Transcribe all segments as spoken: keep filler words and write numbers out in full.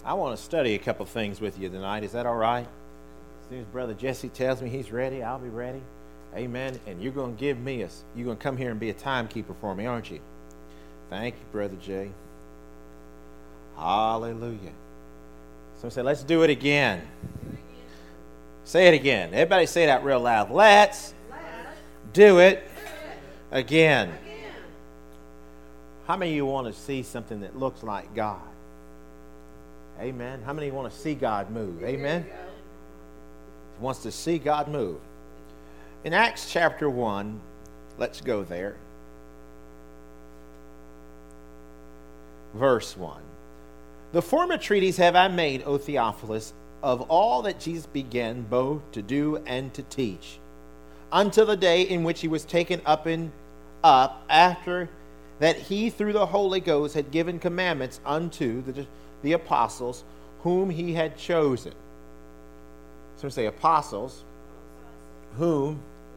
I want to study a couple things with you tonight. Is that all right? As soon as Brother Jesse tells me he's ready, I'll be ready. Amen. And you're going to give me a, you're going to come here and be a timekeeper for me, aren't you? Thank you, Brother Jay. Hallelujah. Someone say, let's do it again. Do it again. Say it again. Everybody say it out real loud. Let's, let's do, it do it again. again. How many of you want to see something that looks like God? Amen. How many want to see God move? Amen. Wants to see God move. In Acts chapter one, let's go there. Verse one. The former treatise have I made, O Theophilus, of all that Jesus began both to do and to teach, until the day in which he was taken up and up, after that he through the Holy Ghost had given commandments unto the the apostles whom he had chosen. So say apostles whom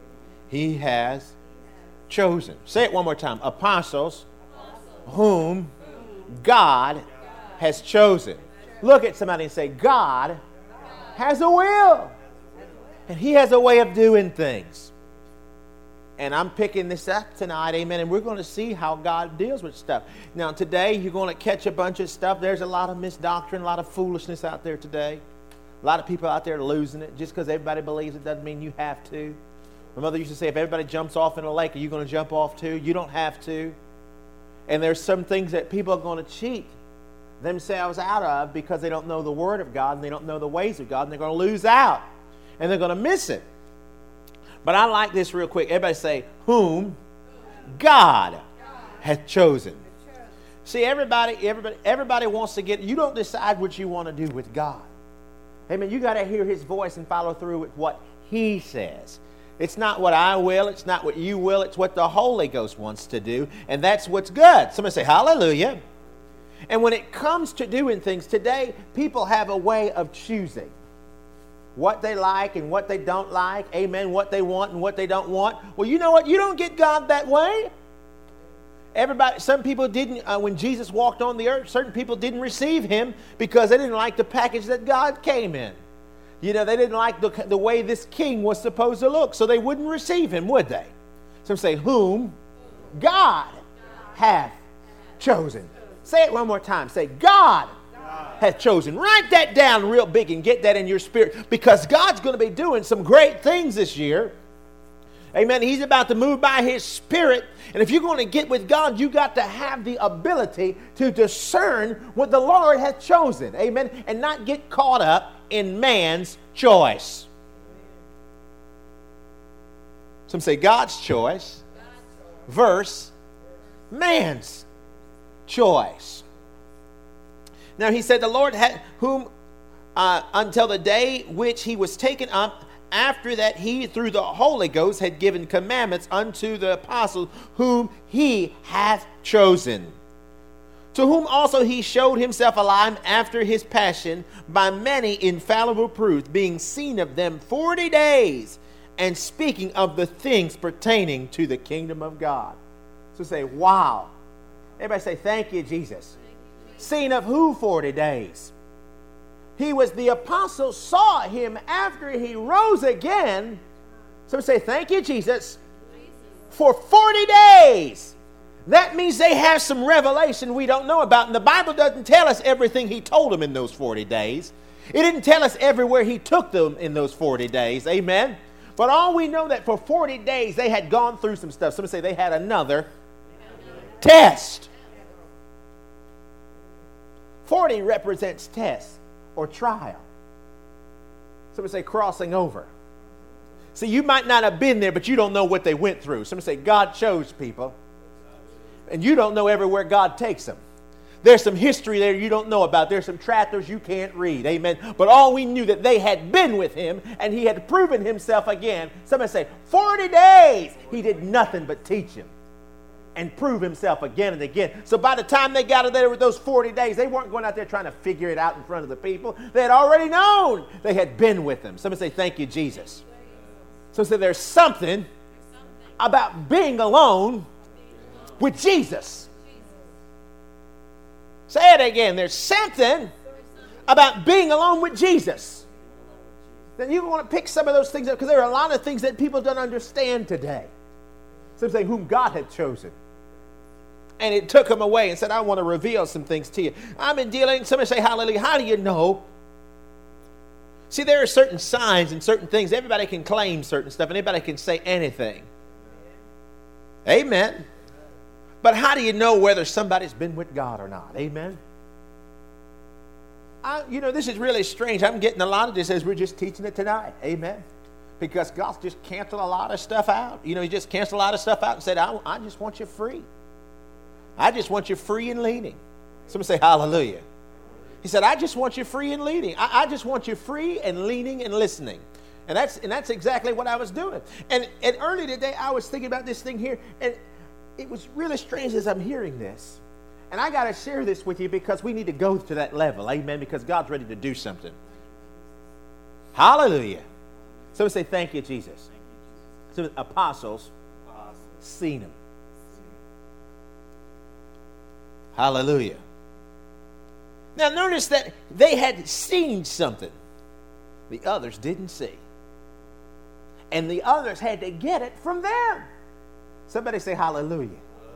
he has chosen. Say it one more time. Apostles, apostles whom God has chosen. Look at somebody and say, God has a will. And he has a way of doing things. And I'm picking this up tonight, amen, and we're going to see how God deals with stuff. Now, today, you're going to catch a bunch of stuff. There's a lot of misdoctrine, a lot of foolishness out there today. A lot of people out there losing it. Just because everybody believes it doesn't mean you have to. My mother used to say, if everybody jumps off in a lake, are you going to jump off too? You don't have to. And there's some things that people are going to cheat themselves out of because they don't know the Word of God and they don't know the ways of God, and they're going to lose out. And they're going to miss it. But I like this real quick. Everybody say, whom God hath chosen. See, everybody, everybody, everybody wants to get, you don't decide what you want to do with God. Amen. You got to hear his voice and follow through with what he says. It's not what I will. It's not what you will. It's what the Holy Ghost wants to do. And that's what's good. Somebody say, hallelujah. And when it comes to doing things today, people have a way of choosing what they like and what they don't like. Amen. What they want and what they don't want. Well, you know what? You don't get God that way. Everybody, some people didn't, uh, when Jesus walked on the earth, certain people didn't receive him because they didn't like the package that God came in. You know, they didn't like the, the way this king was supposed to look, so they wouldn't receive him, would they? Some say, whom God hath chosen. Say it one more time. Say, God hath chosen. Write that down real big and get that in your spirit, because God's going to be doing some great things this year. Amen. He's about to move by his Spirit. And if you're going to get with God, you got to have the ability to discern what the Lord has chosen. Amen. And not get caught up in man's choice. Some say God's choice versus man's choice. Now he said the Lord had whom uh, until the day which he was taken up, after that he through the Holy Ghost had given commandments unto the apostles whom he hath chosen, to whom also he showed himself alive after his passion by many infallible proofs, being seen of them forty days, and speaking of the things pertaining to the kingdom of God. So say, wow. Everybody say, thank you, Jesus. Seen of who forty days? He was, the apostles saw him after he rose again. So say, thank you, Jesus. For forty days. That means they have some revelation we don't know about. And the Bible doesn't tell us everything he told them in those forty days. It didn't tell us everywhere he took them in those forty days. Amen. But all we know that for forty days they had gone through some stuff. Somebody say they had another test. forty represents test or trial. Somebody say crossing over. See, you might not have been there, but you don't know what they went through. Somebody say God chose people. And you don't know everywhere God takes them. There's some history there you don't know about. There's some chapters you can't read. Amen. But all we knew that they had been with him and he had proven himself again. Somebody say, forty days he did nothing but teach him and prove himself again and again. So by the time they got there with those forty days, they weren't going out there trying to figure it out in front of the people. They had already known. They had been with him. Somebody say, thank you, Jesus. So say there's something about being alone with Jesus. Say it again. There's something about being alone with Jesus, then you want to pick some of those things up, because there are a lot of things that people don't understand today. Some say whom God had chosen. And it took them away and said, I want to reveal some things to you. I've been dealing, somebody say hallelujah. How do you know? See, there are certain signs and certain things. Everybody can claim certain stuff, and everybody can say anything. Amen. But how do you know whether somebody's been with God or not? Amen. I, you know, this is really strange. I'm getting a lot of this as we're just teaching it tonight. Amen. Because God's just canceled a lot of stuff out. You know, He just canceled a lot of stuff out and said, I, I just want you free. I just want you free and leading. Somebody say hallelujah. He said, I just want you free and leading. I, I just want you free and leaning and listening. And that's and that's exactly what I was doing. And, and early today, I was thinking about this thing here. And it was really strange as I'm hearing this. And I got to share this with you because we need to go to that level. Amen. Because God's ready to do something. Hallelujah. Somebody say, thank you, Jesus. So apostles, seen Him. Hallelujah. Now notice that they had seen something the others didn't see. And the others had to get it from them. Somebody say hallelujah.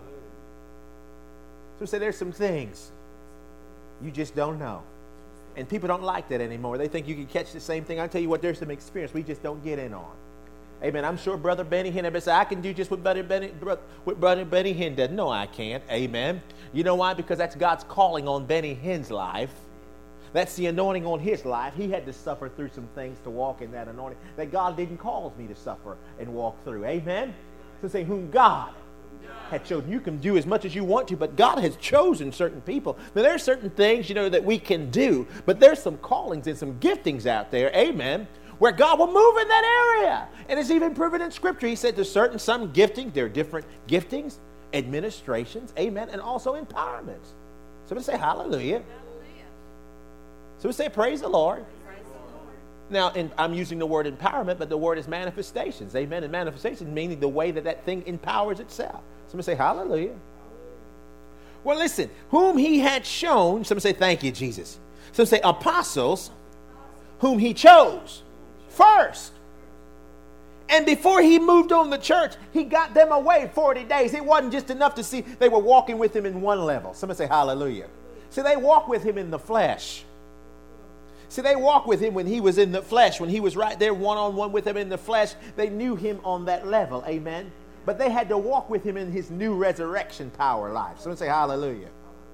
So say there's some things you just don't know. And people don't like that anymore. They think you can catch the same thing. I tell you what, there's some experience we just don't get in on. Amen. I'm sure Brother Benny Hinn, everybody say, I can do just what Brother Benny, what Brother Benny Hinn does. No, I can't. Amen. You know why? Because that's God's calling on Benny Hinn's life. That's the anointing on his life. He had to suffer through some things to walk in that anointing that God didn't cause me to suffer and walk through. Amen. So say, whom God had chosen. You can do as much as you want to, but God has chosen certain people. Now, there are certain things, you know, that we can do, but there's some callings and some giftings out there, amen, where God will move in that area. And it's even proven in Scripture. He said there's certain, some giftings, there are different giftings, administrations, amen, and also empowerments. Somebody say hallelujah. Hallelujah. Somebody say praise the Lord. Praise the Lord. Now, in, I'm using the word empowerment, but the word is manifestations, amen, and manifestations meaning the way that that thing empowers itself. Somebody say hallelujah. Well, listen, whom He had shown, somebody say thank you, Jesus. Somebody say apostles, whom He chose first. And before He moved on the church, He got them away forty days. It wasn't just enough to see they were walking with Him in one level. Somebody say hallelujah. See, they walked with Him in the flesh. See, they walked with Him when He was in the flesh. When He was right there one-on-one with them in the flesh, they knew Him on that level. Amen. But they had to walk with Him in His new resurrection power life. Someone say hallelujah.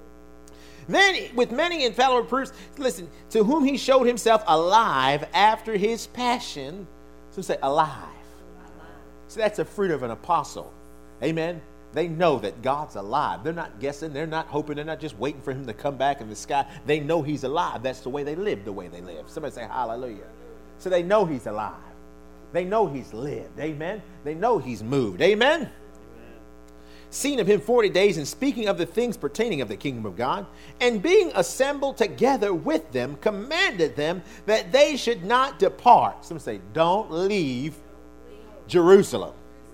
Then, with many infallible proofs, listen, to whom He showed Himself alive after His passion. Someone say alive. alive. So that's the fruit of an apostle. Amen. They know that God's alive. They're not guessing. They're not hoping. They're not just waiting for Him to come back in the sky. They know He's alive. That's the way they live, the way they live. Somebody say hallelujah. So they know He's alive. They know He's lived. Amen. They know He's moved. Amen. Amen. Seen of Him forty days, and speaking of the things pertaining of the kingdom of God, and being assembled together with them, commanded them that they should not depart. Some say, don't leave Jerusalem.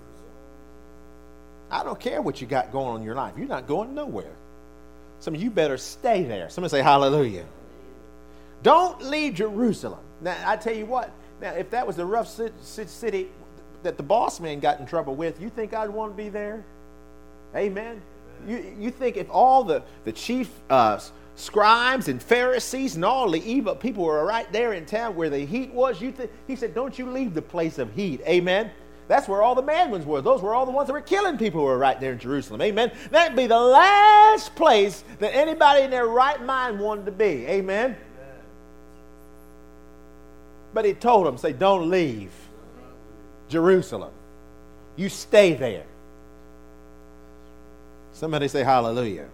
I don't care what you got going on in your life. You're not going nowhere. Some of you better stay there. Somebody say hallelujah. Don't leave Jerusalem. Now, I tell you what. Now, if that was the rough city that the boss man got in trouble with, you think I'd want to be there? Amen. You, you think if all the, the chief uh, scribes and Pharisees and all the evil people were right there in town where the heat was, you think, he said, don't you leave the place of heat. Amen. That's where all the mad ones were. Those were all the ones that were killing people who were right there in Jerusalem. Amen. That'd be the last place that anybody in their right mind wanted to be. Amen. But He told them, say, don't leave Jerusalem. You stay there. Somebody say hallelujah.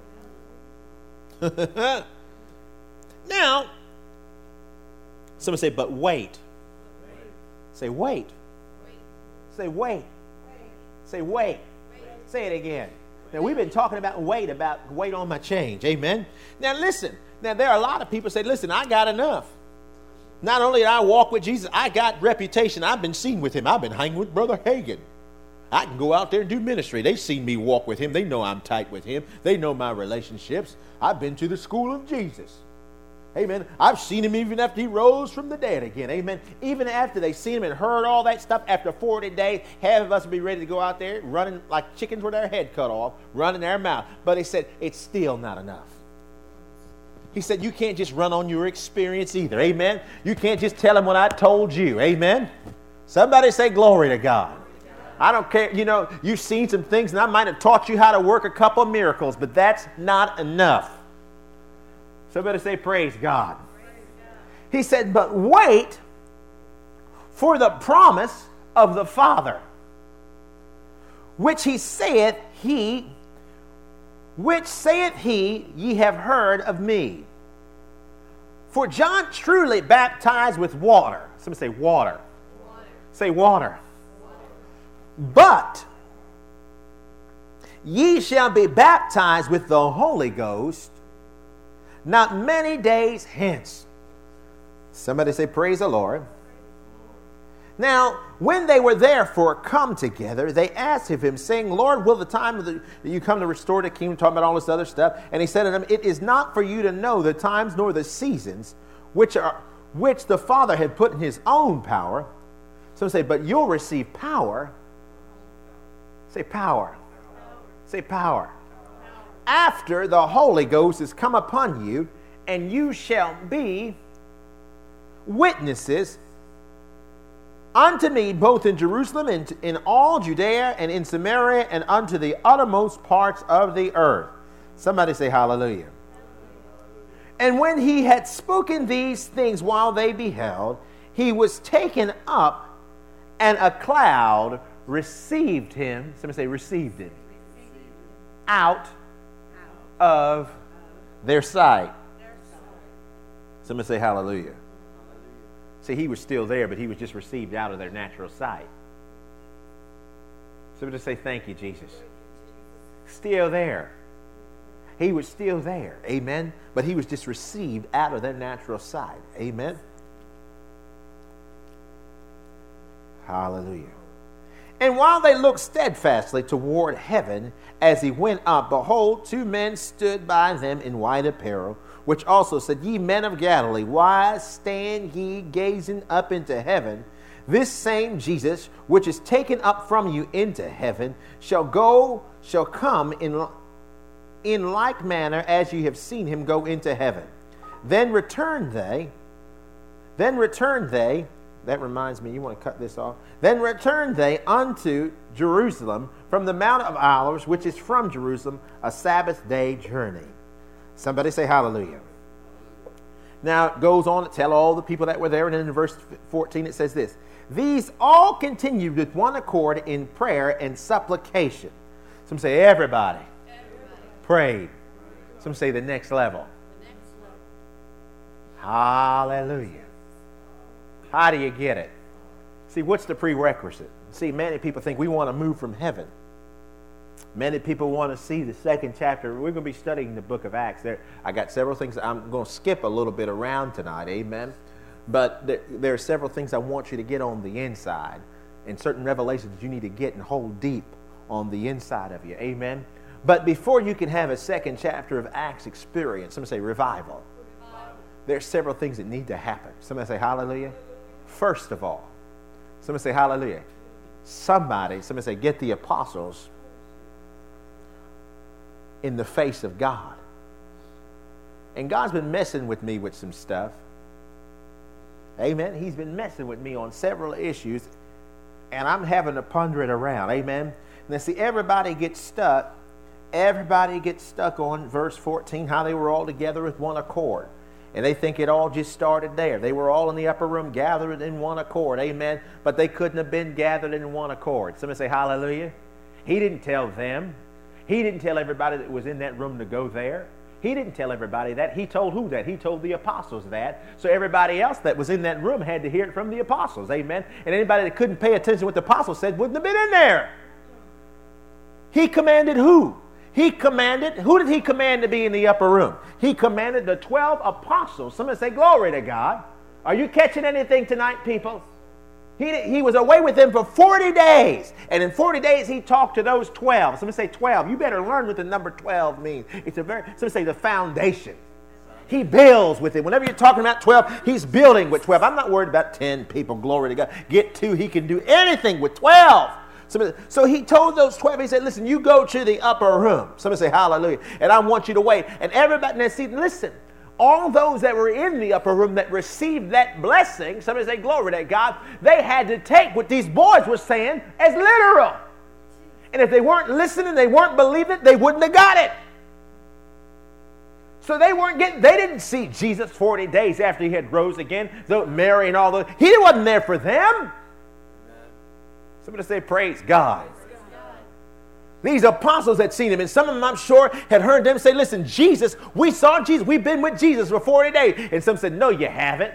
Now, somebody say, but wait. Say, wait. Say, wait. Say, wait. Say it again. Now, we've been talking about wait, about wait on my change. Amen. Now, listen. Now, there are a lot of people say, listen, I got enough. Not only did I walk with Jesus, I got reputation. I've been seen with Him. I've been hanging with Brother Hagin. I can go out there and do ministry. They've seen me walk with Him. They know I'm tight with Him. They know my relationships. I've been to the school of Jesus. Amen. I've seen him even after he rose from the dead again. Amen. Even after they seen him and heard all that stuff, after forty days, half of us would be ready to go out there running like chickens with their head cut off, running their mouth. But he said, it's still not enough. He said, you can't just run on your experience either. Amen. You can't just tell him what I told you. Amen. Somebody say glory to God. I don't care. You know, you've seen some things, and I might have taught you how to work a couple of miracles, but that's not enough. Somebody say, praise God. Praise God. He said, but wait for the promise of the Father, which he saith he, which saith he, ye have heard of me. For John truly baptized with water. Somebody say water. Water. Say water. Water. But ye shall be baptized with the Holy Ghost not many days hence. Somebody say, praise the Lord. Now, when they were therefore come together, they asked of him, saying, Lord, will the time of the, that you come to restore the kingdom, talking about all this other stuff? And he said to them, it is not for you to know the times nor the seasons which are which the Father had put in his own power. Some say, but you'll receive power. Say power. Say power. After the Holy Ghost is come upon you, and you shall be witnesses unto me both in Jerusalem and in all Judea and in Samaria and unto the uttermost parts of the earth. Somebody say hallelujah. And when he had spoken these things while they beheld, he was taken up, and a cloud received him. Somebody say received him. Out of their sight. Somebody say hallelujah. See, he was still there, but he was just received out of their natural sight. Somebody say thank you, Jesus. Still there. He was still there. Amen. But he was just received out of their natural sight. Amen. Hallelujah. And while they looked steadfastly toward heaven as he went up, behold, two men stood by them in white apparel, which also said, Ye men of Galilee, why stand ye gazing up into heaven? This same Jesus, which is taken up from you into heaven, shall go, shall come in, in like manner as ye have seen him go into heaven. Then returned they, then returned they, that reminds me, you want to cut this off. Then returned they unto Jerusalem from the Mount of Olives, which is from Jerusalem, a Sabbath day journey. Somebody say hallelujah. Now it goes on to tell all the people that were there, and then in verse fourteen it says this. These all continued with one accord in prayer and supplication. Some say everybody, everybody. prayed. Some say the next level. The next level. Hallelujah. How do you get it? See, what's the prerequisite? See, many people think we want to move from heaven. Many people want to see the second chapter. We're going to be studying the book of Acts. There, I got several things. I'm going to skip a little bit around tonight, amen? But there, there are several things I want you to get on the inside, and certain revelations that you need to get and hold deep on the inside of you, amen? But before you can have a second chapter of Acts experience, somebody say revival. Revival. There's several things that need to happen. Somebody say hallelujah. First of all, somebody say hallelujah. Somebody, somebody say get the apostles in the face of God. And God's been messing with me with some stuff. Amen. He's been messing with me on several issues, and I'm having to ponder it around. Amen. Now see, everybody gets stuck. Everybody gets stuck on verse fourteen, how they were all together with one accord. And they think it all just started there. They were all in the upper room gathered in one accord. Amen. But they couldn't have been gathered in one accord. Somebody say hallelujah. He didn't tell them. He didn't tell everybody that was in that room to go there. He didn't tell everybody that. He told who that? He told the apostles that. So everybody else that was in that room had to hear it from the apostles. Amen. And anybody that couldn't pay attention to what the apostles said wouldn't have been in there. He commanded who? He commanded, who did he command to be in the upper room? He commanded the twelve apostles. Somebody say, glory to God. Are you catching anything tonight, people? He, he was away with them for forty days. And in forty days, he talked to those twelve. Somebody say twelve. You better learn what the number twelve means. It's a very, somebody say the foundation. He builds with it. Whenever you're talking about twelve, he's building with twelve. I'm not worried about ten people. Glory to God. Get two. He can do anything with twelve. So, so he told those twelve, he said, listen, you go to the upper room. Somebody say hallelujah. And I want you to wait. And everybody, now see, listen, all those that were in the upper room that received that blessing, somebody say glory to God, they had to take what these boys were saying as literal. And if they weren't listening, they weren't believing it, they wouldn't have got it. So they weren't getting, they didn't see Jesus forty days after he had rose again, though Mary and all those. He wasn't there for them. Somebody say, praise God. Praise God. These apostles had seen him, and some of them, I'm sure, had heard them say, listen, Jesus, we saw Jesus. We've been with Jesus for forty days. And some said, no, you haven't.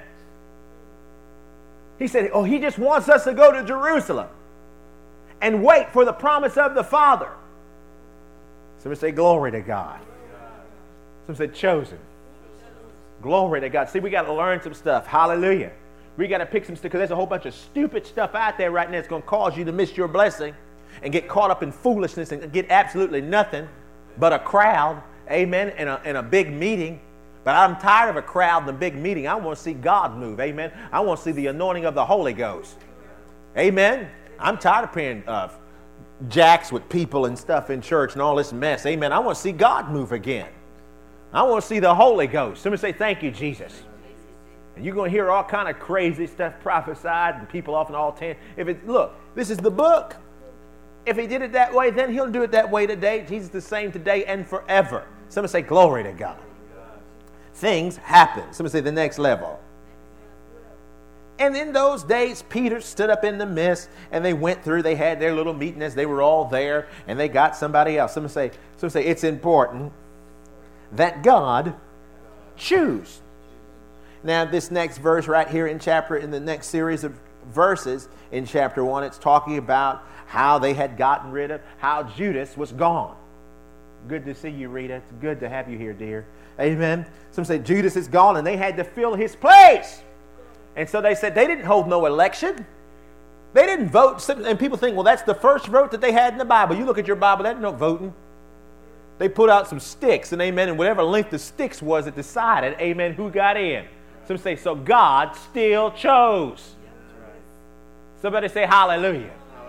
He said, oh, he just wants us to go to Jerusalem and wait for the promise of the Father. Somebody say, glory to God. Some said, chosen. Glory to God. See, we got to learn some stuff. Hallelujah. We got to pick some stuff because there's a whole bunch of stupid stuff out there right now that's going to cause you to miss your blessing and get caught up in foolishness and get absolutely nothing but a crowd, amen, and a, and a big meeting. But I'm tired of a crowd and a big meeting. I want to see God move, amen. I want to see the anointing of the Holy Ghost, amen. I'm tired of playing uh, jacks with people and stuff in church and all this mess, amen. I want to see God move again. I want to see the Holy Ghost. Somebody say, thank you, Jesus. And you're going to hear all kind of crazy stuff prophesied and people off in all ten. If it, look, this is the book. If he did it that way, then he'll do it that way today. Jesus is the same today and forever. Somebody say, glory to God. Things happen. Somebody say, the next level. And in those days, Peter stood up in the midst, and they went through. They had their little meeting as they were all there, and they got somebody else. Somebody say, somebody say, it's important that God choose. Now, this next verse right here in chapter, in the next series of verses in chapter one, it's talking about how they had gotten rid of, how Judas was gone. Good to see you, Rita. It's good to have you here, dear. Amen. Some say Judas is gone, and they had to fill his place. And so they said they didn't hold no election. They didn't vote. And people think, well, that's the first vote that they had in the Bible. You look at your Bible, that's no voting. They put out some sticks, and amen, and whatever length the sticks was, it decided, amen, who got in. Some say, so God still chose. Somebody say hallelujah.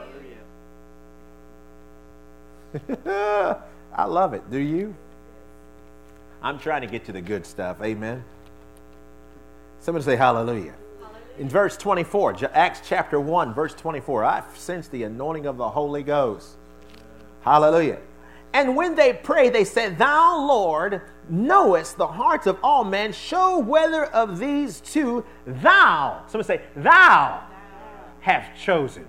Hallelujah. I love it. Do you? I'm trying to get to the good stuff. Amen. Somebody say hallelujah. Hallelujah. In verse twenty-four, Acts chapter one, verse twenty-four, I sense the anointing of the Holy Ghost. Hallelujah. And when they prayed, they said, thou, Lord, knowest the hearts of all men. Show whether of these two thou, somebody say, thou have chosen.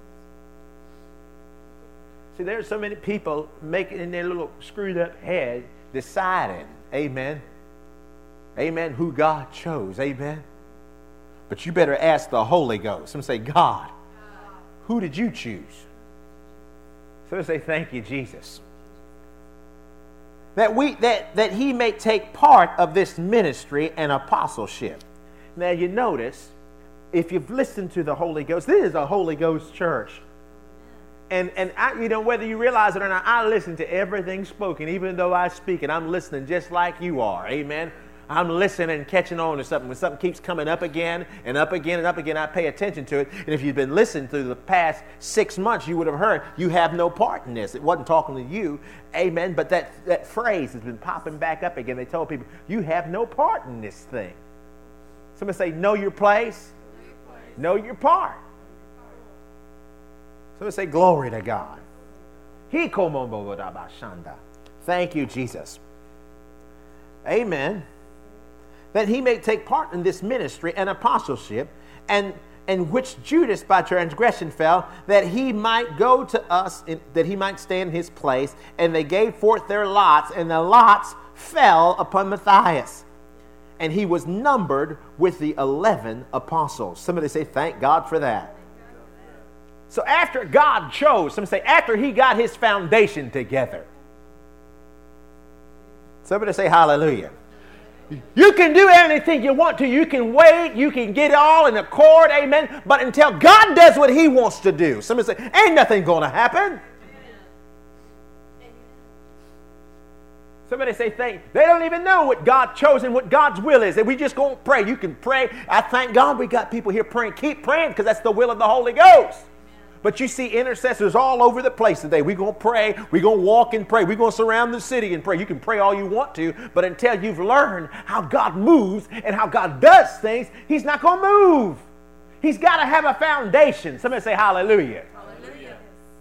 See, there's so many people making in their little screwed up head, deciding, amen, amen, who God chose, amen. But you better ask the Holy Ghost. Somebody say, God, who did you choose? Somebody say, thank you, Jesus. That we that, that he may take part of this ministry and apostleship. Now you notice, if you've listened to the Holy Ghost, this is a Holy Ghost church. And and I, you know, whether you realize it or not, I listen to everything spoken, even though I speak, and I'm listening just like you are. Amen. I'm listening and catching on to something. When something keeps coming up again and up again and up again, I pay attention to it. And if you've been listening through the past six months, you would have heard you have no part in this. It wasn't talking to you, amen, but that, that phrase has been popping back up again. They told people, you have no part in this thing. Somebody say, know your place, know your, place. Know your part. Somebody say, glory to God. Thank you, Jesus. Amen. That he may take part in this ministry and apostleship, and in which Judas by transgression fell, that he might go to us, in, that he might stand in his place. And they gave forth their lots, and the lots fell upon Matthias. And he was numbered with the eleven apostles. Somebody say, thank God for that. So after God chose, somebody say, after he got his foundation together. Somebody say hallelujah. You can do anything you want to. You can wait. You can get it all in accord. Amen. But until God does what he wants to do, somebody say, ain't nothing going to happen. Somebody say thank. They don't even know what God chose and what God's will is. And we just go pray. You can pray. I thank God we got people here praying. Keep praying because that's the will of the Holy Ghost. But you see intercessors all over the place today. We're going to pray. We're going to walk and pray. We're going to surround the city and pray. You can pray all you want to, but until you've learned how God moves and how God does things, He's not going to move. He's got to have a foundation. Somebody say hallelujah. Hallelujah.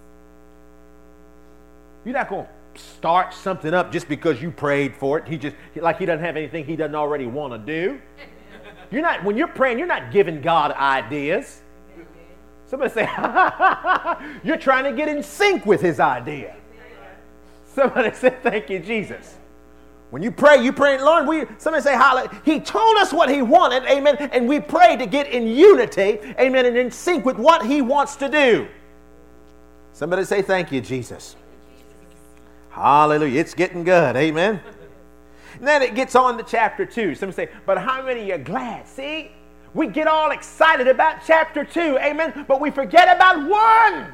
You're not going to start something up just because you prayed for it. He just, like he doesn't have anything he doesn't already want to do. You're not, when you're praying, you're not giving God ideas. Somebody say, you're trying to get in sync with His idea. Somebody say, thank you, Jesus. When you pray, you pray, Lord, we, somebody say, hallelujah. He told us what He wanted, amen, and we pray to get in unity, amen, and in sync with what He wants to do. Somebody say, thank you, Jesus. Hallelujah. It's getting good. Amen. And then it gets on to chapter two. Some say, but how many are glad? See, we get all excited about chapter two. Amen. But we forget about one.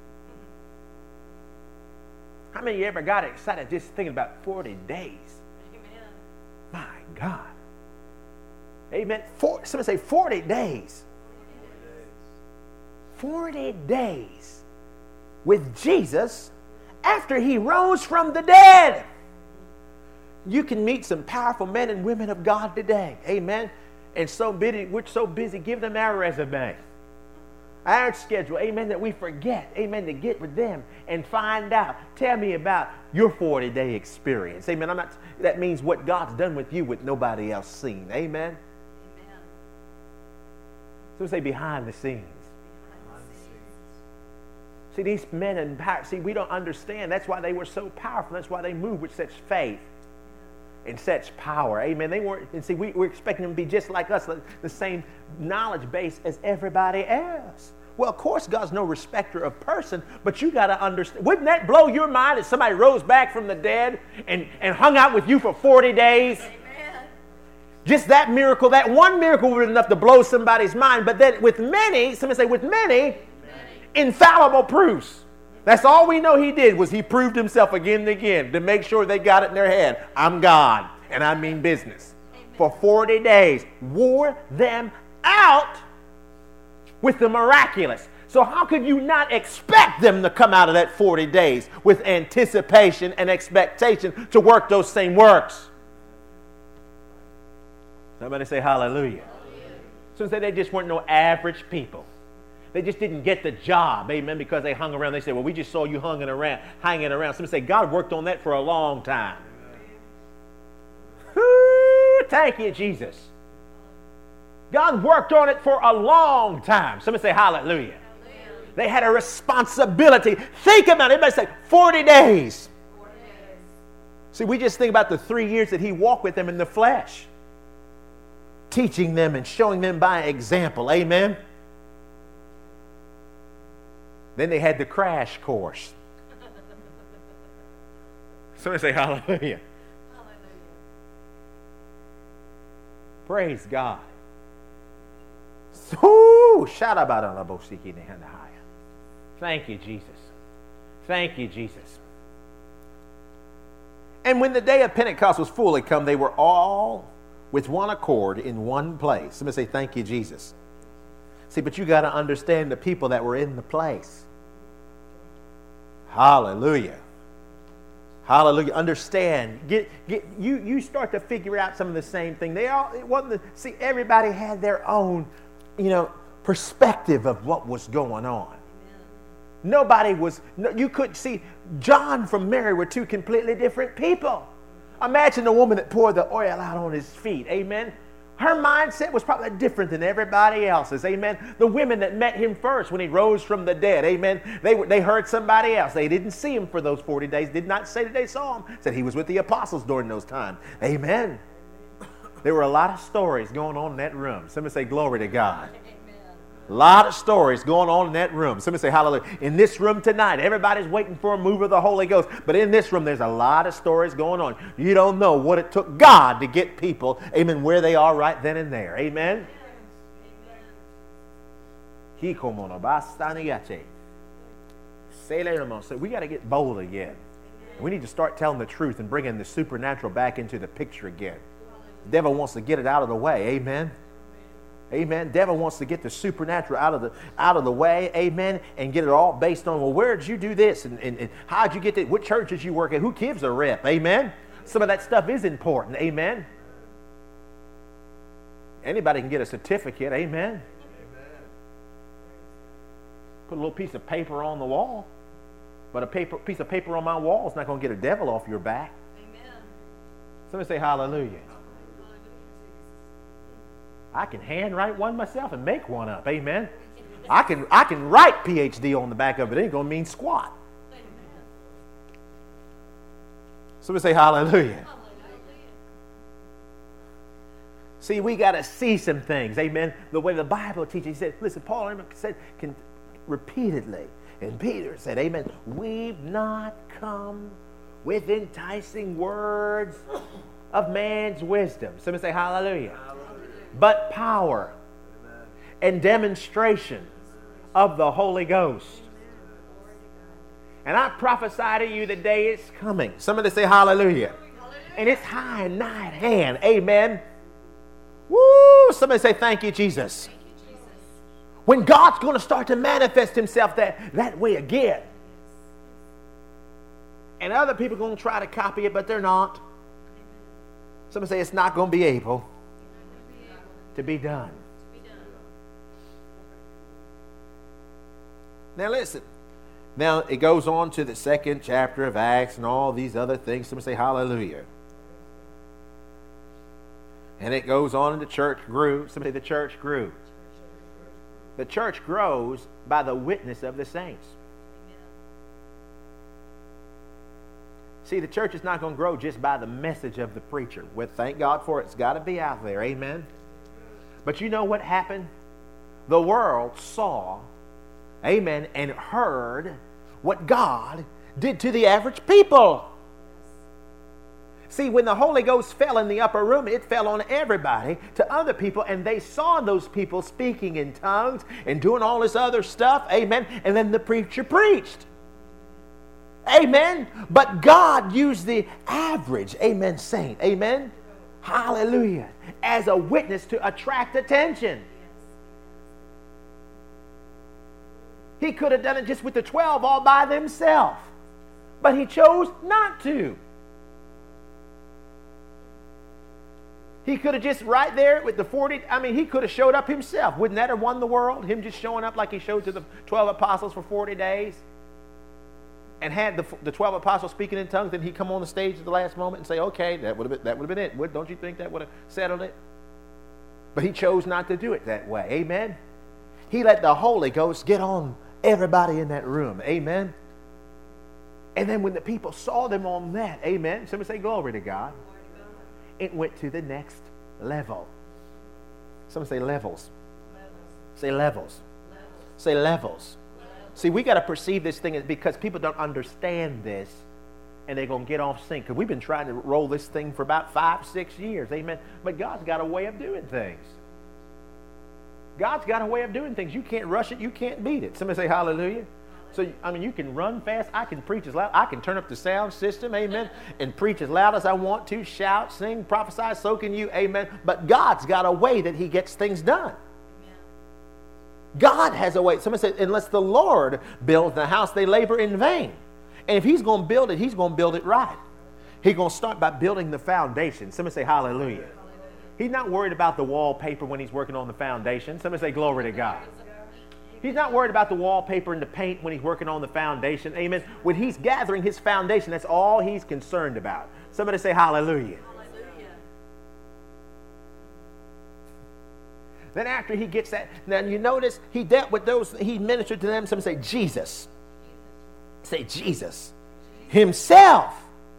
How many of you ever got excited just thinking about forty days? Amen. My God. Amen. For, somebody say forty days. forty days with Jesus after He rose from the dead. You can meet some powerful men and women of God today. Amen. And so busy, we're so busy, give them our resume, our schedule. Amen. That we forget. Amen. To get with them and find out. Tell me about your forty-day experience. Amen. I'm not. That means what God's done with you with nobody else seen. Amen. Amen. So say behind the scenes. See, these men and power, see, we don't understand. That's why they were so powerful. That's why they moved with such faith and such power. Amen. They weren't, and see, we, we're expecting them to be just like us, the same knowledge base as everybody else. Well, of course, God's no respecter of person, but you got to understand. Wouldn't that blow your mind if somebody rose back from the dead and, and hung out with you for forty days? Amen. Just that miracle, that one miracle would be enough to blow somebody's mind. But then with many, somebody say, with many, infallible proofs. That's all we know He did was He proved Himself again and again to make sure they got it in their head. I'm God, and I mean business. Amen. For forty days, wore them out with the miraculous. So how could you not expect them to come out of that forty days with anticipation and expectation to work those same works? Somebody say hallelujah. Hallelujah. So say they just weren't no average people. They just didn't get the job, amen, because they hung around. They said, well, we just saw you hanging around, hanging around. Somebody say, God worked on that for a long time. Woo, thank you, Jesus. God worked on it for a long time. Somebody say, hallelujah. Hallelujah. They had a responsibility. Think about it. Everybody say, forty days. forty days. See, we just think about the three years that He walked with them in the flesh, teaching them and showing them by example, amen. Then they had the crash course. Somebody say hallelujah. Hallelujah. Praise God. So, thank you, Jesus. Thank you, Jesus. And when the day of Pentecost was fully come, they were all with one accord in one place. Somebody say, thank you, Jesus. See, but you got to understand the people that were in the place. Hallelujah. Hallelujah. Understand. Get, get, you, you start to figure out some of the same thing. They all, it wasn't the, see, everybody had their own, you know, perspective of what was going on. Amen. Nobody was, no, you couldn't see, John from Mary were two completely different people. Imagine the woman that poured the oil out on His feet. Amen. Her mindset was probably different than everybody else's. Amen. The women that met Him first when He rose from the dead. Amen. They were, they heard somebody else. They didn't see Him for those forty days. Did not say that they saw Him. Said He was with the apostles during those times. Amen. There were a lot of stories going on in that room. Somebody say glory to God. A lot of stories going on in that room. Somebody say hallelujah. In this room tonight, everybody's waiting for a move of the Holy Ghost. But in this room, there's a lot of stories going on. You don't know what it took God to get people, amen, where they are right then and there. Amen? Amen. So we got to get bold again. We need to start telling the truth and bringing the supernatural back into the picture again. The devil wants to get it out of the way. Amen. Amen. Devil wants to get the supernatural out of the out of the way. Amen. And get it all based on, well, where did you do this? And, and, and how did you get that? What church did you work at? Who gives a rep? Amen. Some of that stuff is important. Amen. Anybody can get a certificate. Amen. Amen. Put a little piece of paper on the wall. But a paper, piece of paper on my wall is not going to get a devil off your back. Amen. Somebody say hallelujah. I can handwrite one myself and make one up. Amen. I can I can write P H D on the back of it. It ain't going to mean squat. Somebody say hallelujah. See, we got to see some things. Amen. The way the Bible teaches. He said, listen, Paul said can, repeatedly, and Peter said, amen, we've not come with enticing words of man's wisdom. Somebody say hallelujah. Hallelujah. But power and demonstration of the Holy Ghost. And I prophesy to you the day is coming. Somebody say hallelujah. And it's high and nigh at hand. Amen. Woo! Somebody say thank you, Jesus. Thank you, Jesus. When God's going to start to manifest himself that, that way again. And other people are going to try to copy it, but they're not. Somebody say it's not going to be able to be done. Now listen. Now it goes on to the second chapter of Acts and all these other things. Somebody say hallelujah. And it goes on and the church grew. Somebody say the church grew. The church grows by the witness of the saints. See, the church is not going to grow just by the message of the preacher. Well, thank God for it. It's got to be out there. Amen. But you know what happened? The world saw, amen, and heard what God did to the average people. See, when the Holy Ghost fell in the upper room, it fell on everybody, to other people, and they saw those people speaking in tongues and doing all this other stuff, amen, and then the preacher preached. Amen. But God used the average, amen, saint, amen, hallelujah, as a witness to attract attention. He could have done it just with the twelve all by themselves, but he chose not to. He could have just right there with the forty, I mean, he could have showed up himself. Wouldn't that have won the world? Him just showing up like he showed to the twelve apostles for forty days? And had the, the twelve apostles speaking in tongues, then he'd come on the stage at the last moment and say, okay, that would have been, that would have been it. Would, don't you think that would have settled it? But he chose not to do it that way. Amen? He let the Holy Ghost get on everybody in that room. Amen? And then when the people saw them on that, amen, somebody say glory to God. It went to the next level. Somebody say levels. levels. Say levels. levels. Say levels. See, we got to perceive this thing because people don't understand this and they're going to get off sync. Because we've been trying to roll this thing for about five, six years. Amen. But God's got a way of doing things. God's got a way of doing things. You can't rush it. You can't beat it. Somebody say hallelujah. So, I mean, you can run fast. I can preach as loud. I can turn up the sound system, amen, and preach as loud as I want to, shout, sing, prophesy, so can you, amen. But God's got a way that he gets things done. God has a way. Somebody said, unless the Lord builds the house, they labor in vain. And if he's going to build it, he's going to build it right. He's going to start by building the foundation. Somebody say hallelujah. Hallelujah. He's not worried about the wallpaper when he's working on the foundation. Somebody say glory to God. He's not worried about the wallpaper and the paint when he's working on the foundation. Amen. When he's gathering his foundation, that's all he's concerned about. Somebody say hallelujah. Then after he gets that, now you notice he dealt with those, he ministered to them. Somebody say Jesus. Say Jesus. Himself.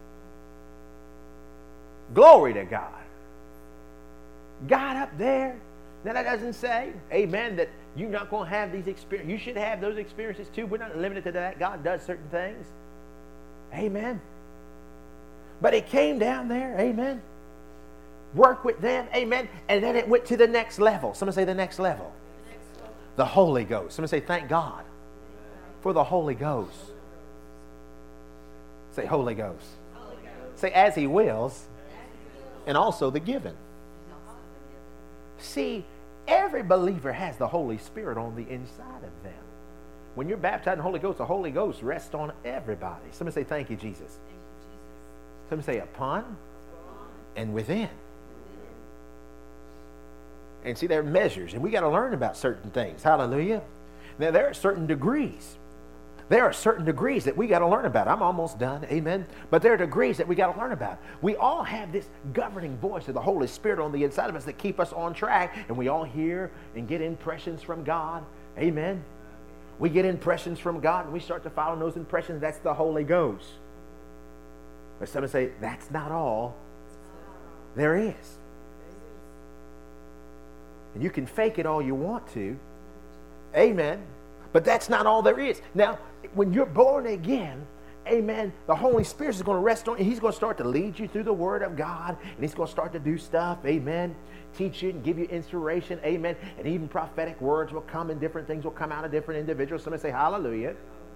Glory to God. God up there. Now that doesn't say, amen, that you're not going to have these experiences. You should have those experiences too. We're not limited to that. God does certain things. Amen. But it came down there. Amen. Work with them, amen, and then it went to the next level. Somebody say the next level. The, next level. The Holy Ghost. Somebody say thank God for the Holy Ghost. Say, Holy Ghost. Holy Ghost. Say, as he wills, and also the given. See, every believer has the Holy Spirit on the inside of them. When you're baptized in the Holy Ghost, the Holy Ghost rests on everybody. Somebody say, thank you, Jesus. Somebody say, upon and within. And see, there are measures, and we got to learn about certain things. Hallelujah. Now, there are certain degrees. There are certain degrees that we got to learn about. I'm almost done. Amen. But there are degrees that we got to learn about. We all have this governing voice of the Holy Spirit on the inside of us that keep us on track, and we all hear and get impressions from God. Amen. We get impressions from God, and we start to follow those impressions. That's the Holy Ghost. But some say, that's not all there is. And you can fake it all you want to. Amen. But that's not all there is. Now, when you're born again, amen, the Holy Spirit is going to rest on you. He's going to start to lead you through the Word of God. And He's going to start to do stuff. Amen. Teach you and give you inspiration. Amen. And even prophetic words will come and different things will come out of different individuals. Somebody say hallelujah.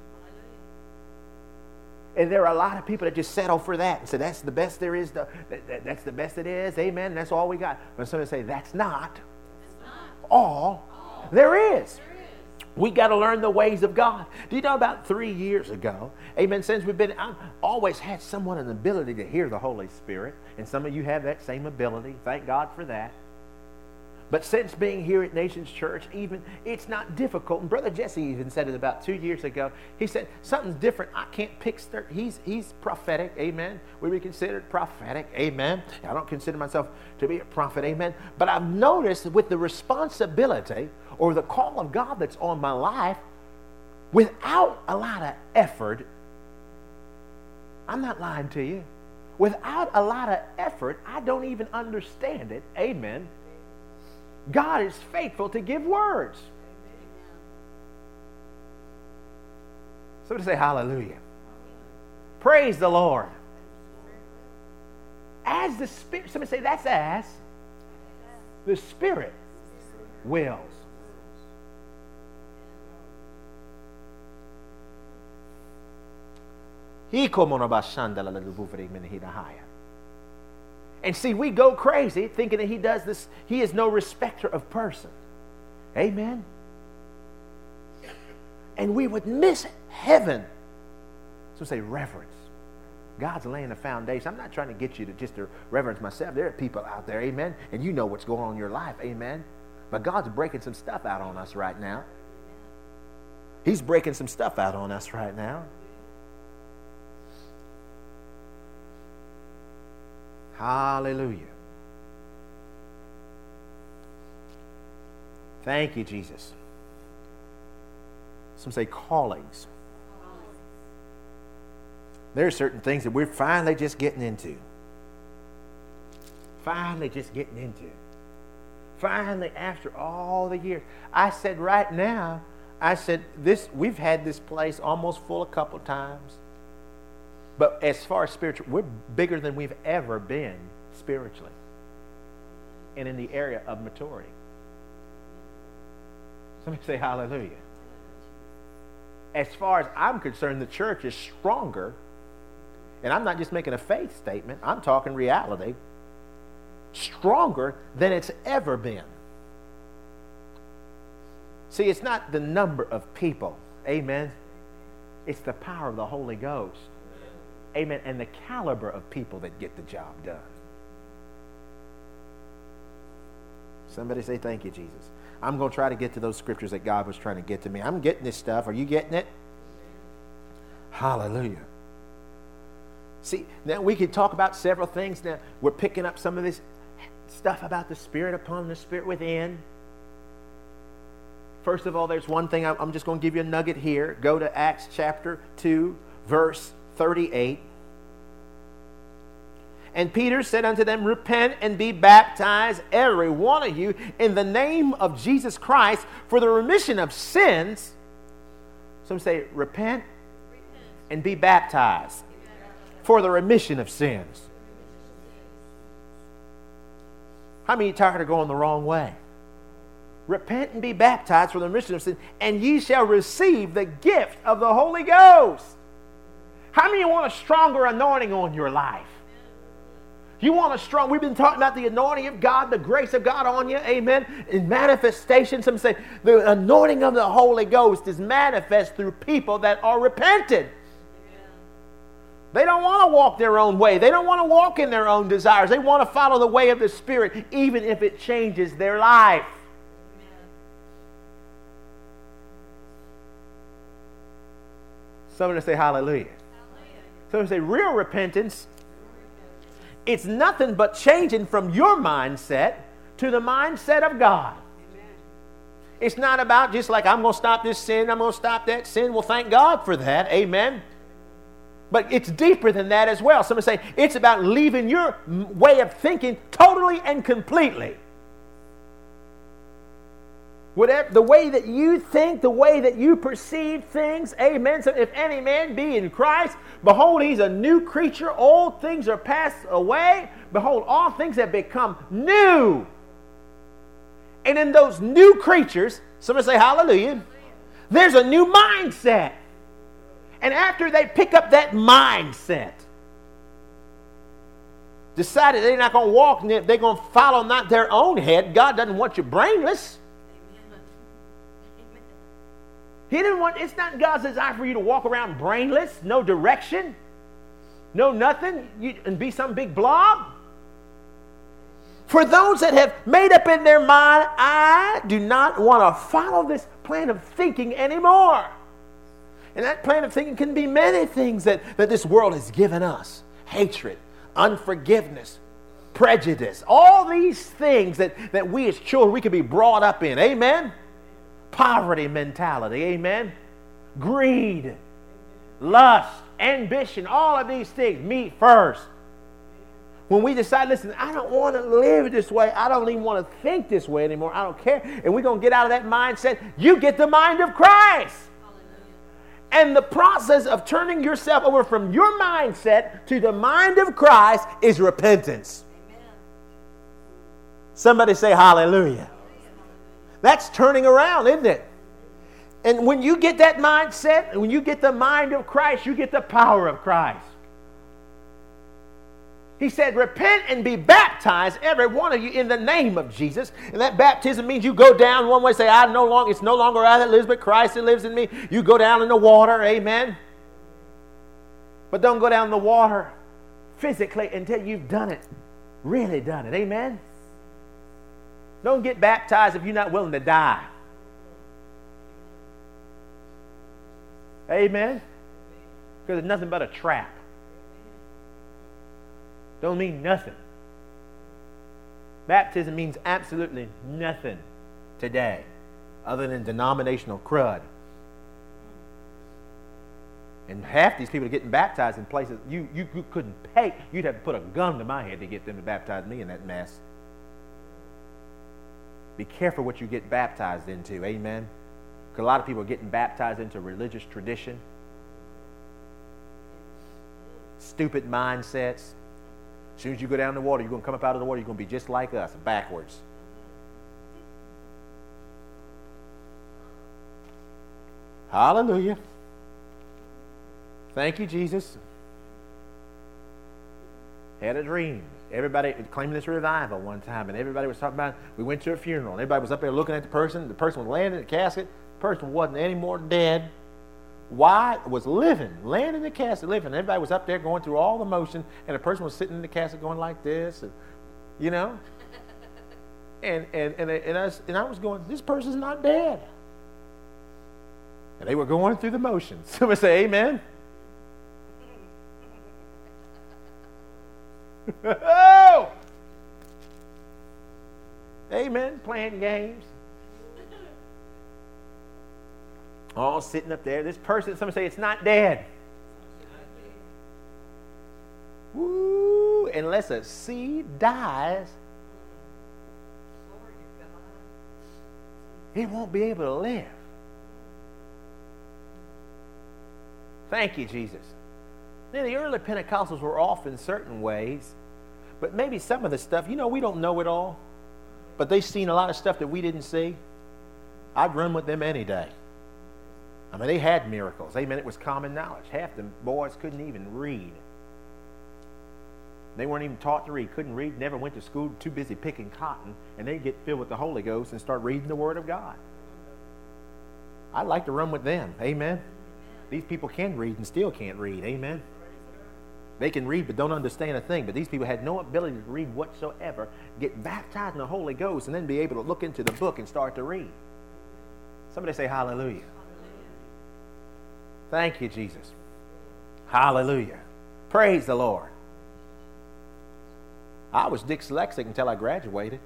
And there are a lot of people that just settle for that and say, that's the best there is. To, that, that, that's the best it is. Amen. And that's all we got. But somebody say, that's not, that's not all, all there is. We got to learn the ways of God. Do you know about three years ago, amen, since we've been, I've always had somewhat an ability to hear the Holy Spirit. And some of you have that same ability. Thank God for that. But since being here at Nations Church, even, it's not difficult. And Brother Jesse even said it about two years ago. He said, something's different. I can't pick, start. He's, he's prophetic, amen. We would be considered prophetic, amen. I don't consider myself to be a prophet, amen. But I've noticed with the responsibility or the call of God that's on my life, without a lot of effort, I'm not lying to you, without a lot of effort, I don't even understand it, amen. God is faithful to give words. Somebody say hallelujah. Praise the Lord. As the Spirit, somebody say that's as the Spirit wills. And see, we go crazy thinking that he does this. He is no respecter of person. Amen. And we would miss heaven. So say reverence. God's laying the foundation. I'm not trying to get you to just to reverence myself. There are people out there, amen, and you know what's going on in your life, amen. But God's breaking some stuff out on us right now. He's breaking some stuff out on us right now. Hallelujah. Thank you, Jesus. Some say callings. There are certain things that we're finally just getting into. Finally just getting into. Finally, after all the years. I said right now, I said, this. we've had this place almost full a couple times. But as far as spiritual, we're bigger than we've ever been spiritually and in the area of maturity. Somebody say hallelujah. As far as I'm concerned, the church is stronger, and I'm not just making a faith statement, I'm talking reality, stronger than it's ever been. See, it's not the number of people, amen. It's the power of the Holy Ghost. Amen. And the caliber of people that get the job done. Somebody say, thank you, Jesus. I'm going to try to get to those scriptures that God was trying to get to me. I'm getting this stuff. Are you getting it? Hallelujah. See, now we could talk about several things. Now, we're picking up some of this stuff about the Spirit upon the Spirit within. First of all, there's one thing. I'm just going to give you a nugget here. Go to Acts chapter two, verse thirty-eight. And Peter said unto them, repent and be baptized, every one of you, in the name of Jesus Christ, for the remission of sins. Some say, repent, repent. And be baptized, be baptized for the remission of sins. How many are tired of going the wrong way? Repent and be baptized for the remission of sins, and ye shall receive the gift of the Holy Ghost. How many of you want a stronger anointing on your life? You want a strong, we've been talking about the anointing of God, the grace of God on you, amen, in manifestation. Some say the anointing of the Holy Ghost is manifest through people that are repented. They don't want to walk their own way. They don't want to walk in their own desires. They want to follow the way of the Spirit, even if it changes their life. Somebody say hallelujah. Hallelujah. Somebody say real repentance. It's nothing but changing from your mindset to the mindset of God. Amen. It's not about just like I'm going to stop this sin, I'm going to stop that sin. Well, thank God for that. Amen. But it's deeper than that as well. Somebody say it's about leaving your way of thinking totally and completely. Whatever the way that you think, the way that you perceive things, amen. So if any man be in Christ, behold, he's a new creature. Old things are passed away. Behold, all things have become new. And in those new creatures, somebody say hallelujah, there's a new mindset. And after they pick up that mindset, decided they're not going to walk, they're going to follow not their own head. God doesn't want you brainless. He didn't want, it's not God's desire for you to walk around brainless, no direction, no nothing, you, and be some big blob. For those that have made up in their mind, I do not want to follow this plan of thinking anymore. And that plan of thinking can be many things that, that this world has given us. Hatred, unforgiveness, prejudice, all these things that, that we as children, we can be brought up in. Amen? Poverty mentality. Amen? Greed, lust, ambition, all of these things. Me first. When we decide, listen, I don't want to live this way. I don't even want to think this way anymore. I don't care. And we're going to get out of that mindset. You get the mind of Christ. And the process of turning yourself over from your mindset to the mind of Christ is repentance. Amen. Somebody say hallelujah. That's turning around, isn't it? And when you get that mindset, when you get the mind of Christ, you get the power of Christ. He said, repent and be baptized, every one of you, in the name of Jesus. And that baptism means you go down one way, say, I no longer, it's no longer I that lives, but Christ that lives in me. You go down in the water, amen. But don't go down in the water physically until you've done it, really done it, amen. Don't get baptized if you're not willing to die. Amen. Because it's nothing but a trap. Don't mean nothing. Baptism means absolutely nothing today other than denominational crud. And half these people are getting baptized in places you, you, you couldn't pay. You'd have to put a gun to my head to get them to baptize me in that mess. Be careful what you get baptized into. Amen. Because a lot of people are getting baptized into religious tradition. Stupid mindsets. As soon as you go down in the water, you're going to come up out of the water, you're going to be just like us, backwards. Hallelujah. Thank you, Jesus. Had a dream. Everybody claiming this revival one time, and everybody was talking about, we went to a funeral, and everybody was up there looking at the person. The person was laying in the casket. The person wasn't any more dead. Why? Was living, laying in the casket, living. Everybody was up there going through all the motion, and the person was sitting in the casket going like this, and, you know. And and and and I, was, and I was going, this person's not dead. And they were going through the motions. Somebody say, amen. Oh! Amen. Playing games. All sitting up there. This person, somebody say, it's not dead. Woo! Unless a seed dies, it won't be able to live. Thank you, Jesus. Now, the early Pentecostals were off in certain ways, but maybe some of the stuff, you know, we don't know it all, but they've seen a lot of stuff that we didn't see. I'd run with them any day. I mean, they had miracles. Amen. It was common knowledge. Half the boys couldn't even read. They weren't even taught to read, couldn't read, never went to school, too busy picking cotton, and they get filled with the Holy Ghost and start reading the Word of God. I'd like to run with them. Amen. These people can read and still can't read. Amen. They can read but don't understand a thing. But these people had no ability to read whatsoever, get baptized in the Holy Ghost, and then be able to look into the book and start to read. Somebody say hallelujah. Thank you, Jesus. Hallelujah. Praise the Lord. I was dyslexic until I graduated.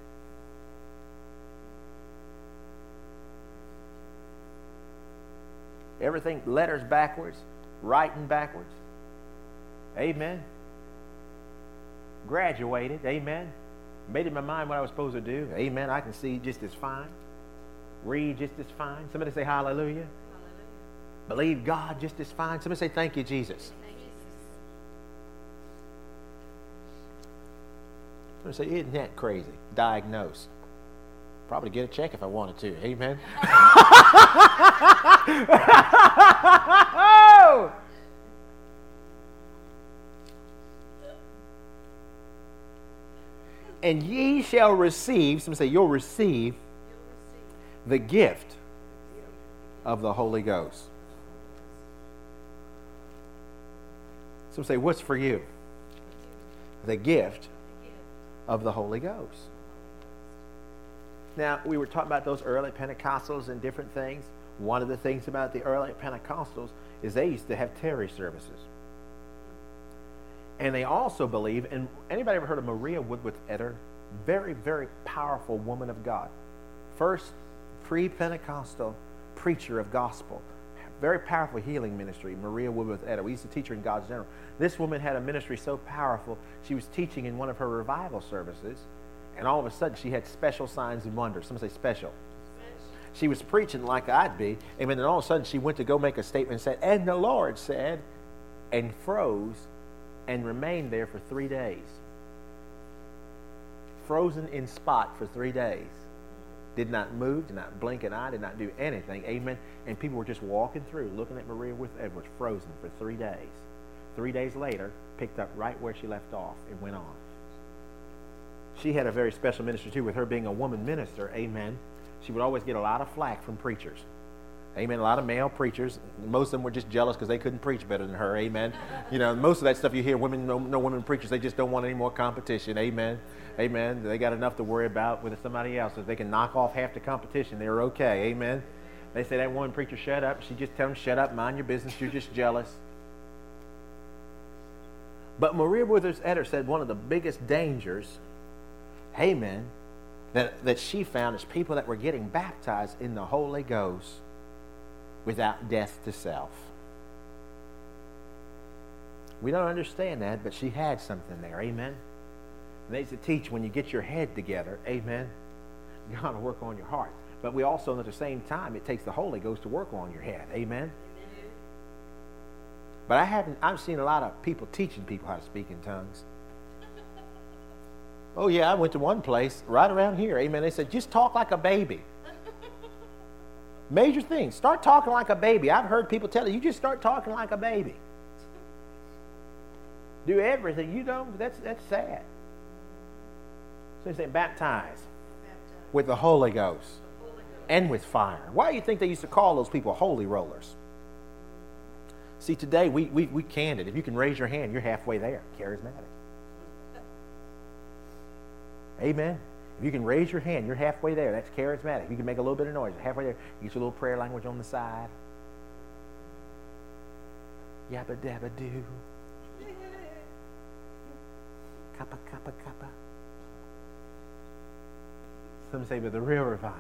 Everything, letters backwards, writing backwards. Amen. Graduated. Amen. Made in my mind what I was supposed to do. Amen. I can see just as fine. Read just as fine. Somebody say hallelujah. Hallelujah. Believe God just as fine. Somebody say thank you, Jesus. Thank you, Jesus. Somebody say, isn't that crazy? Diagnose. Probably get a check if I wanted to. Amen. And ye shall receive, somebody say, you'll receive the gift of the Holy Ghost. Some say, what's for you? The gift of the Holy Ghost. Now, we were talking about those early Pentecostals and different things. One of the things about the early Pentecostals is they used to have Terry services. And they also believe, and anybody ever heard of Maria Woodworth-Etter? Very, very powerful woman of God. First pre-Pentecostal preacher of gospel. Very powerful healing ministry, Maria Woodworth-Etter. We used to teach her in God's General. This woman had a ministry so powerful, she was teaching in one of her revival services, and all of a sudden she had special signs and wonders. Somebody say special. Special. She was preaching like I'd be, and then all of a sudden she went to go make a statement and said, and the Lord said, and froze and remained there for three days. Frozen in spot for three days. Did not move, did not blink an eye, did not do anything. Amen. And people were just walking through, looking at Maria with Edwards, frozen for three days. Three days later, picked up right where she left off and went on. She had a very special ministry too, with her being a woman minister. Amen. She would always get a lot of flack from preachers. Amen. A lot of male preachers. Most of them were just jealous because they couldn't preach better than her. Amen. You know, most of that stuff you hear, women, no, no women preachers, they just don't want any more competition. Amen. Amen. They got enough to worry about with somebody else. If they can knock off half the competition, they're okay. Amen. They say that one preacher, shut up. She just tell them, shut up, mind your business. You're just jealous. But Maria Woodworth-Etter said one of the biggest dangers, amen, that, that she found is people that were getting baptized in the Holy Ghost without death to self. We don't understand that, but she had something there. Amen. And they used to teach when you get your head together, amen, God will work on your heart. But we also know at the same time it takes the Holy Ghost to work on your head. Amen. But I haven't I've seen a lot of people teaching people how to speak in tongues. Oh yeah, I went to one place right around here. Amen. They said, just talk like a baby. Major thing. Start talking like a baby. I've heard people tell you, you just start talking like a baby. Do everything. You know, that's that's sad. So they say baptize, baptize with the Holy Ghost, Holy Ghost and with fire. Why do you think they used to call those people holy rollers? See, today we, we, we canned it. If you can raise your hand, you're halfway there. Charismatic. Amen. If you can raise your hand, you're halfway there. That's charismatic. If you can make a little bit of noise, you're halfway there. You get your little prayer language on the side. Yabba dabba doo. Kappa kappa kappa. Some say, but the real revival.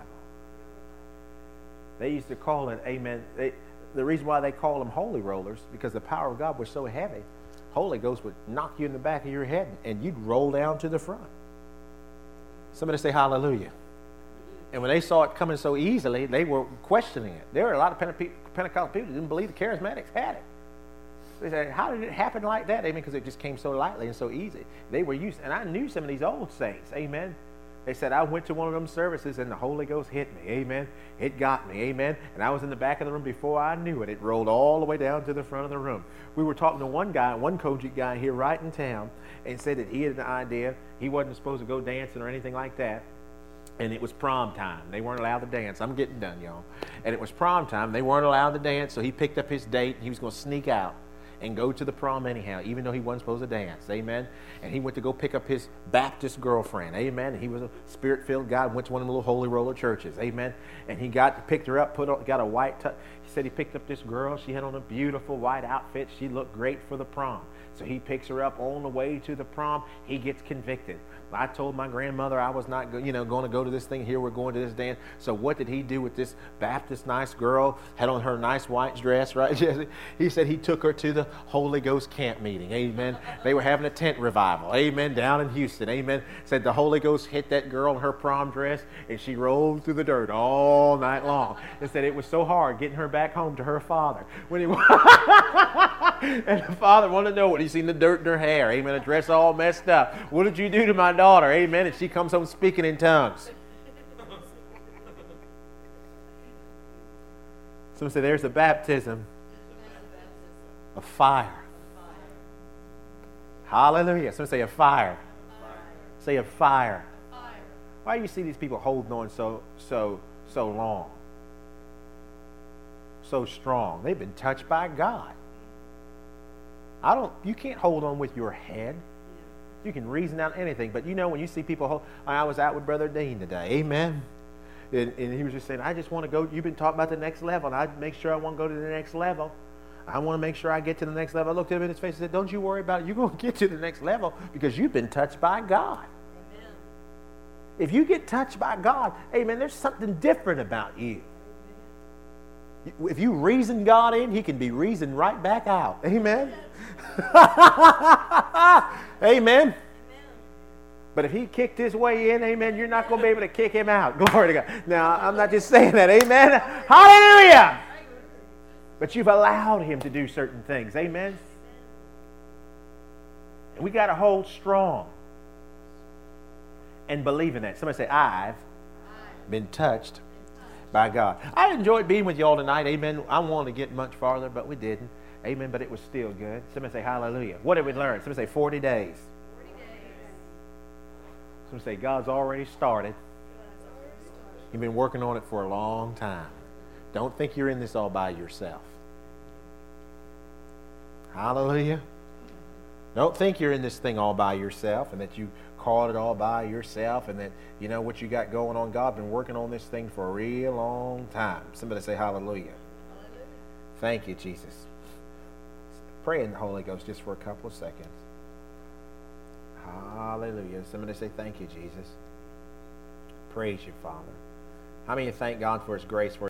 They used to call it, amen. They, the reason why they call them holy rollers, because the power of God was so heavy, Holy Ghost would knock you in the back of your head and you'd roll down to the front. Somebody say hallelujah. And when they saw it coming so easily, they were questioning it. There were a lot of Pente- Pentecostal people who didn't believe the charismatics had it. They said, how did it happen like that? Amen, because it just came so lightly and so easy. They were used, and I knew some of these old saints, amen. They said, I went to one of them services and the Holy Ghost hit me. Amen. It got me. Amen. And I was in the back of the room before I knew it. It rolled all the way down to the front of the room. We were talking to one guy, one Kojic guy here right in town, and said that he had an idea. He wasn't supposed to go dancing or anything like that. And it was prom time. They weren't allowed to dance. I'm getting done, y'all. And it was prom time. They weren't allowed to dance, so he picked up his date, and he was going to sneak out and go to the prom anyhow, even though he wasn't supposed to dance. Amen. And he went to go pick up his Baptist girlfriend. Amen. And he was a spirit-filled guy, went to one of the little holy roller churches. Amen. And he got picked her up, put on, got a white t- he said he picked up this girl. She had on a beautiful white outfit. She looked great for the prom. So he picks her up on the way to the prom. He gets convicted. I told my grandmother I was not, go, you know, going to go to this thing. Here we're going to this dance. So what did he do with this Baptist nice girl? Had on her nice white dress, right, Jesse? He said he took her to the Holy Ghost camp meeting. Amen. They were having a tent revival. Amen. Down in Houston. Amen. Said the Holy Ghost hit that girl in her prom dress, and she rolled through the dirt all night long. And said it was so hard getting her back home to her father. When he and the father wanted to know what he seen the dirt in her hair. Amen. The dress all messed up. What did you do to my daughter? Amen. And she comes home speaking in tongues. Someone say there's a baptism of fire. Hallelujah. Someone say a fire. Say a fire. Why do you see these people holding on so so so long? So strong. They've been touched by God. I don't you can't hold on with your head. You can reason out anything, but you know when you see people hold, I was out with Brother Dean today, amen. And, and he was just saying, I just want to go. You've been talking about the next level, and I make sure I want to go to the next level. I want to make sure I get to the next level. I looked at him in his face and said, don't you worry about it. You're going to get to the next level because you've been touched by God. Amen. If you get touched by God, amen, there's something different about you. Amen. If you reason God in, he can be reasoned right back out. Amen. Amen. But if he kicked his way in, amen, you're not going to be able to kick him out. Glory to God. Now, I'm not just saying that. Amen. Hallelujah. But you've allowed him to do certain things. Amen. And we got to hold strong and believe in that. Somebody say, I've been touched by God. I enjoyed being with you all tonight. Amen. I wanted to get much farther, but we didn't. Amen. But it was still good. Somebody say hallelujah. What did we learn? Somebody say forty days. forty days. Somebody say God's already started. You've been working on it for a long time. Don't think you're in this all by yourself. Hallelujah. Don't think you're in this thing all by yourself and that you caught it all by yourself and that you know what you got going on. God's been working on this thing for a real long time. Somebody say hallelujah. Hallelujah. Thank you, Jesus. Pray in the Holy Ghost just for a couple of seconds. Hallelujah. Somebody say thank you, Jesus. Praise you, Father. How many of you thank God for his grace? For